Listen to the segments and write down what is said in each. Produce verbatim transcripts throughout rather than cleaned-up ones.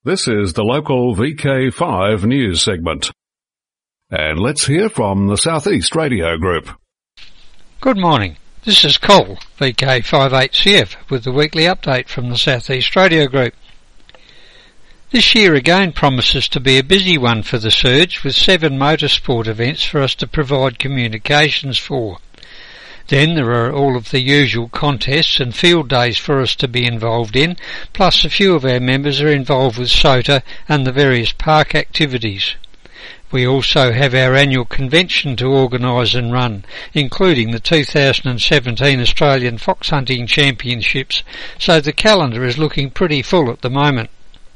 This is the local V K five news segment. And let's hear from the South East Radio Group. Good morning. This is Cole, V K fifty-eight C F, with the weekly update from the South East Radio Group. This year again promises to be a busy one for the Surge, with seven motorsport events for us to provide communications for. Then there are all of the usual contests and field days for us to be involved in, plus a few of our members are involved with SOTA and the various park activities. We also have our annual convention to organise and run, including the two thousand seventeen Australian Fox Hunting Championships, so the calendar is looking pretty full at the moment.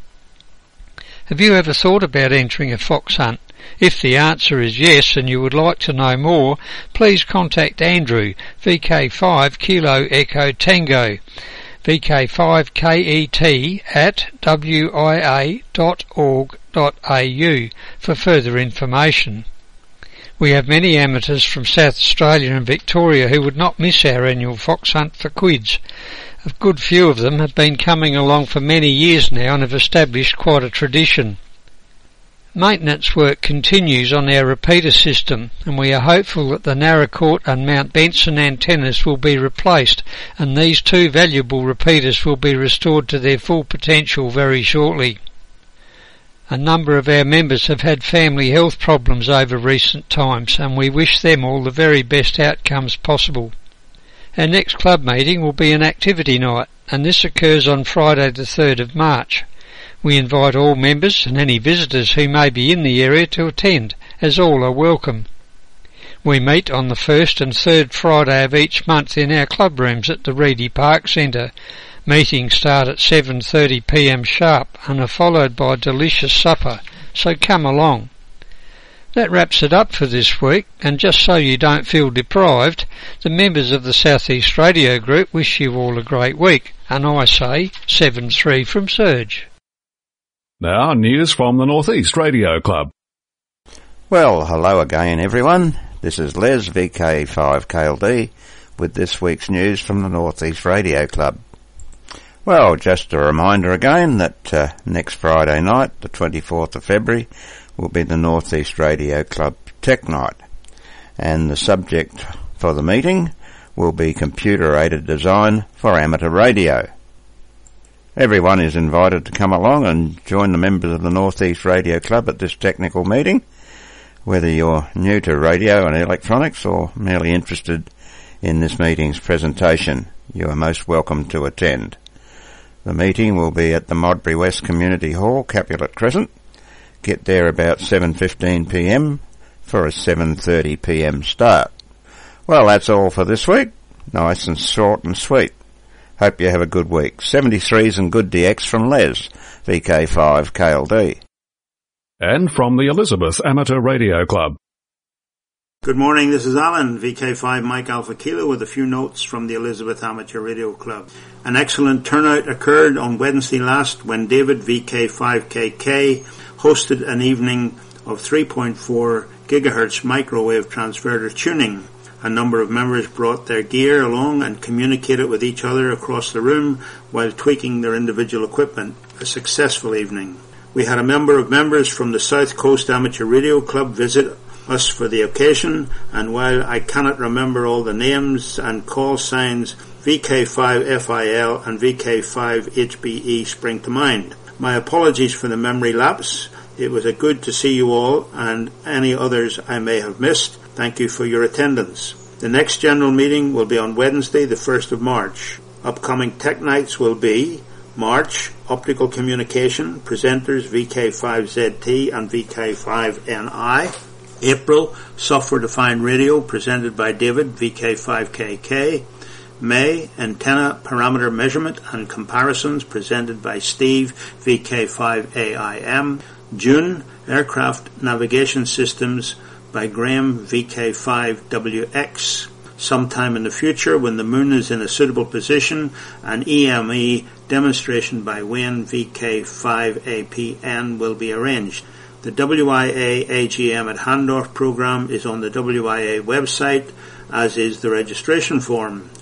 Have you ever thought about entering a fox hunt? If the answer is yes and you would like to know more, please contact Andrew, V K five Kilo Echo Tango, V K five K E T at w i a dot org dot a u for further information. We have many amateurs from South Australia and Victoria who would not miss our annual fox hunt for quids. A good few of them have been coming along for many years now and have established quite a tradition. Maintenance work continues on our repeater system, and we are hopeful that the Naracoorte and Mount Benson antennas will be replaced, and these two valuable repeaters will be restored to their full potential very shortly. A number of our members have had family health problems over recent times, and we wish them all the very best outcomes possible. Our next club meeting will be an activity night, and this occurs on Friday the third of March. We invite all members and any visitors who may be in the area to attend, as all are welcome. We meet on the first and third Friday of each month in our club rooms at the Reedy Park Centre. Meetings start at seven thirty p m sharp and are followed by a delicious supper, so come along. That wraps it up for this week, and just so you don't feel deprived, the members of the South East Radio Group wish you all a great week, and I say seven three from Surge. Now, news from the North East Radio Club. Well, hello again everyone. This is Les, V K five K L D, with this week's news from the North East Radio Club. Well, just a reminder again that uh, next Friday night, the twenty-fourth of February, will be the North East Radio Club Tech Night, and the subject for the meeting will be computer-aided design for amateur radio. Everyone is invited to come along and join the members of the North East Radio Club at this technical meeting. Whether you're new to radio and electronics or merely interested in this meeting's presentation, you are most welcome to attend. The meeting will be at the Modbury West Community Hall, Capulet Crescent. Get there about seven fifteen p m for a seven thirty p m start. Well, that's all for this week. Nice and short and sweet. Hope you have a good week. seventy-threes and good D X from Les, V K five K L D. And from the Elizabeth Amateur Radio Club. Good morning, this is Alan, V K five Mike Alpha Kilo, with a few notes from the Elizabeth Amateur Radio Club. An excellent turnout occurred on Wednesday last when David, V K five K K, hosted an evening of three point four gigahertz microwave transverter tuning. A number of members brought their gear along and communicated with each other across the room while tweaking their individual equipment. A successful evening. We had a number of members from the South Coast Amateur Radio Club visit us for the occasion, and while I cannot remember all the names and call signs, V K five F I L and V K five H B E spring to mind. My apologies for the memory lapse. It was a good to see you all, and any others I may have missed. Thank you for your attendance. The next general meeting will be on Wednesday, the first of March. Upcoming tech nights will be March, Optical Communication, presenters V K five Z T and V K five N I. April, Software Defined Radio, presented by David, V K five K K. May, Antenna Parameter Measurement and Comparisons, presented by Steve, V K five A I M. June, Aircraft Navigation Systems by Graham, V K five W X. Sometime in the future, when the moon is in a suitable position, an E M E demonstration by Wayne, V K five A P N, will be arranged. The W I A A G M at Handorf program is on the W I A website, as is the registration form.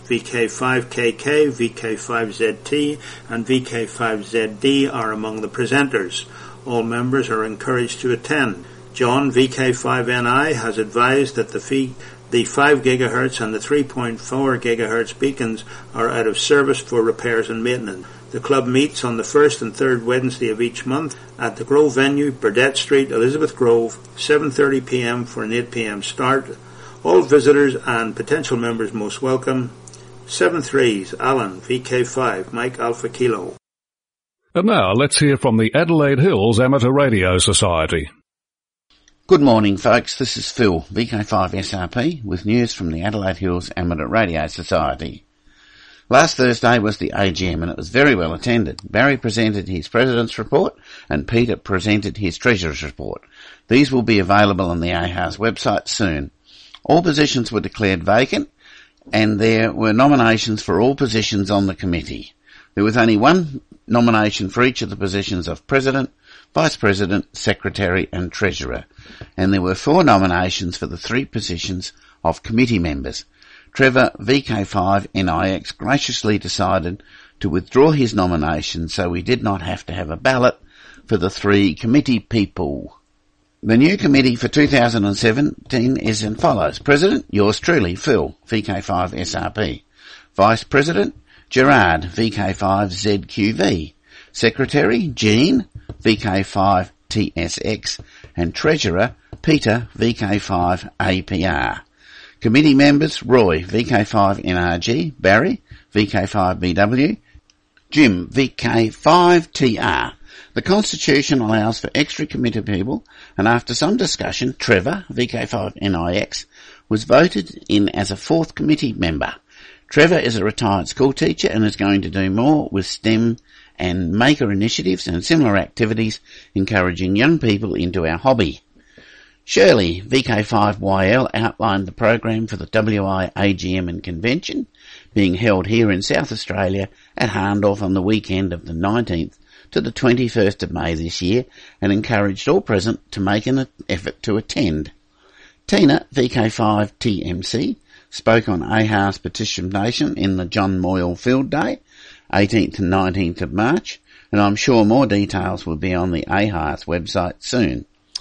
V K five K K, V K five Z T, and V K five Z D are among the presenters. All members are encouraged to attend. John, V K five N I, has advised that the fee The five gigahertz and the three point four gigahertz beacons are out of service for repairs and maintenance. The club meets on the first and third Wednesday of each month at the Grove venue, Burdett Street, Elizabeth Grove, seven thirty p m for an eight p m start. All visitors and potential members most welcome. Seven threes, Alan, V K five, Mike Alpha Kilo. And now let's hear from the Adelaide Hills Amateur Radio Society. Good morning, folks. This is Phil, V K five S R P, with news from the Adelaide Hills Amateur Radio Society. Last Thursday was the A G M and it was very well attended. Barry presented his President's Report and Peter presented his Treasurer's Report. These will be available on the A H A S website soon. All positions were declared vacant and there were nominations for all positions on the committee. There was only one nomination for each of the positions of President, Vice President, Secretary and Treasurer, and there were four nominations for the three positions of committee members. Trevor, V K five N I X, graciously decided to withdraw his nomination so we did not have to have a ballot for the three committee people. The new committee for two thousand seventeen is as follows. President, yours truly, Phil, V K five S R P. Vice President, Gerard, V K five Z Q V. Secretary, Jean, V K five T S X. And Treasurer, Peter, V K five A P R. Committee members, Roy, V K five N R G, Barry, V K five B W, Jim, V K five T R. The Constitution allows for extra committee people, and after some discussion, Trevor, V K five N I X, was voted in as a fourth committee member. Trevor is a retired school teacher and is going to do more with STEM and maker initiatives and similar activities, encouraging young people into our hobby. Shirley, V K five Y L, outlined the program for the W I A G M and Convention being held here in South Australia at Harndorf on the weekend of the nineteenth to the twenty-first of May this year and encouraged all present to make an effort to attend. Tina, V K five T M C, spoke on A H A S participation in the John Moyle Field Day, eighteenth and nineteenth of March, and I'm sure more details will be on the A H A S website soon.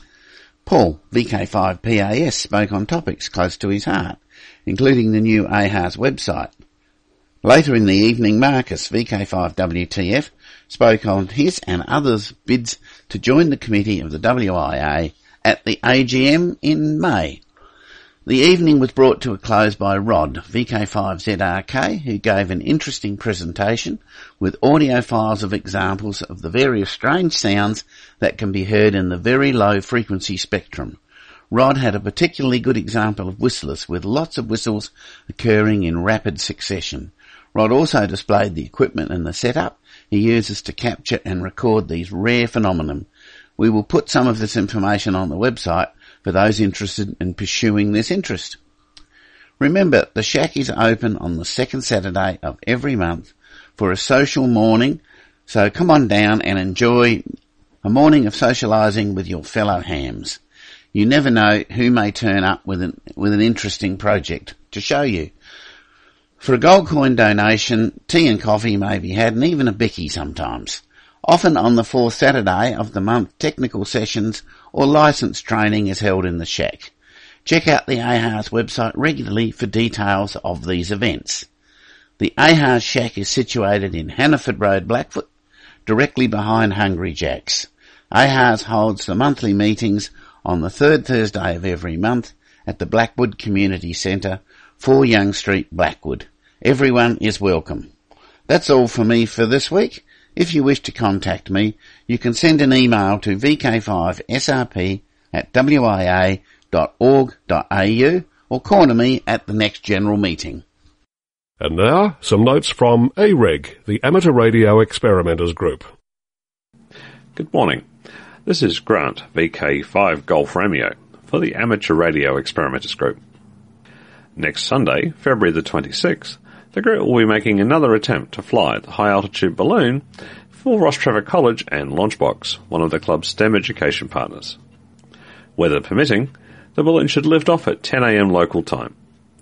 Paul, V K five P A S, spoke on topics close to his heart, including the new A H A S website. Later in the evening, Marcus, V K five W T F, spoke on his and others' bids to join the committee of the W I A at the A G M in May. The evening was brought to a close by Rod, V K five Z R K, who gave an interesting presentation with audio files of examples of the various strange sounds that can be heard in the very low frequency spectrum. Rod had a particularly good example of whistlers, with lots of whistles occurring in rapid succession. Rod also displayed the equipment and the setup he uses to capture and record these rare phenomena. We will put some of this information on the website for those interested in pursuing this interest. Remember, the Shack is open on the second Saturday of every month for a social morning, so come on down and enjoy a morning of socialising with your fellow hams. You never know who may turn up with an, with an interesting project to show you. For a gold coin donation, tea and coffee may be had, and even a bicky sometimes. Often on the fourth Saturday of the month, technical sessions or licence training is held in the Shack. Check out the A H A S website regularly for details of these events. The A H A S Shack is situated in Hannaford Road, Blackfoot, directly behind Hungry Jack's. A H A S holds the monthly meetings on the third Thursday of every month at the Blackwood Community Centre, four Young Street, Blackwood. Everyone is welcome. That's all for me for this week. If you wish to contact me, you can send an email to v k five s r p at w i a dot org dot a u or call me at the next general meeting. And now, some notes from A R E G, the Amateur Radio Experimenters Group. Good morning. This is Grant, V K five Golf Romeo, for the Amateur Radio Experimenters Group. Next Sunday, February the twenty-sixth, the group will be making another attempt to fly the high-altitude balloon for Rostrevor College and Launchbox, one of the club's STEM education partners. Weather permitting, the balloon should lift off at ten a m local time.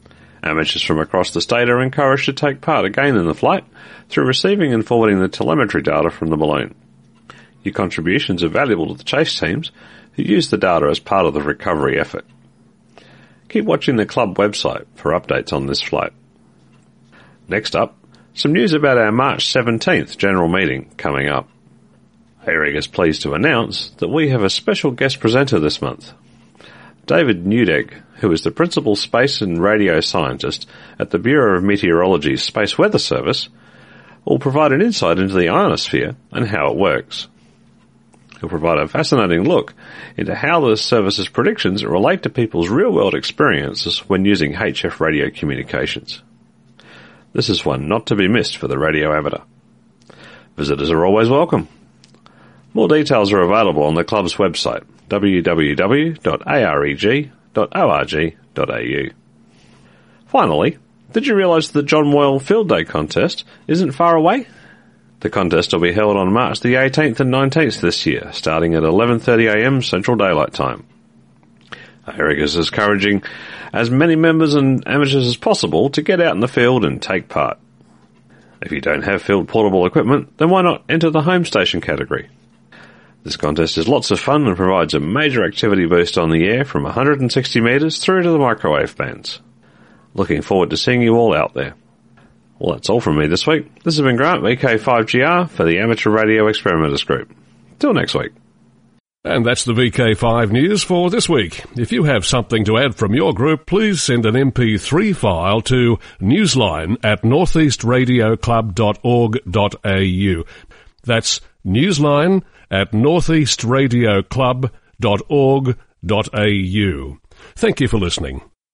Amateurs from across the state are encouraged to take part again in the flight through receiving and forwarding the telemetry data from the balloon. Your contributions are valuable to the chase teams, who use the data as part of the recovery effort. Keep watching the club website for updates on this flight. Next up, some news about our March seventeenth general meeting coming up. A R I G is pleased to announce that we have a special guest presenter this month. David Newdegg, who is the Principal Space and Radio Scientist at the Bureau of Meteorology's Space Weather Service, will provide an insight into the ionosphere and how it works. He'll provide a fascinating look into how the service's predictions relate to people's real-world experiences when using H F radio communications. This is one not to be missed for the radio amateur. Visitors are always welcome. More details are available on the club's website, w w w dot a r e g dot org dot a u. Finally, did you realise the John Moyle Field Day contest isn't far away? The contest will be held on March the eighteenth and nineteenth this year, starting at eleven thirty a m Central Daylight Time. A R I G is encouraging as many members and amateurs as possible to get out in the field and take part. If you don't have field portable equipment, then why not enter the home station category? This contest is lots of fun and provides a major activity boost on the air from one hundred sixty metres through to the microwave bands. Looking forward to seeing you all out there. Well, that's all from me this week. This has been Grant, V K five G R, for the Amateur Radio Experimenters Group. Till next week. And that's the V K five news for this week. If you have something to add from your group, please send an M P three file to newsline at northeast radio club dot org dot a u. That's newsline at northeast radio club dot org dot a u. Thank you for listening.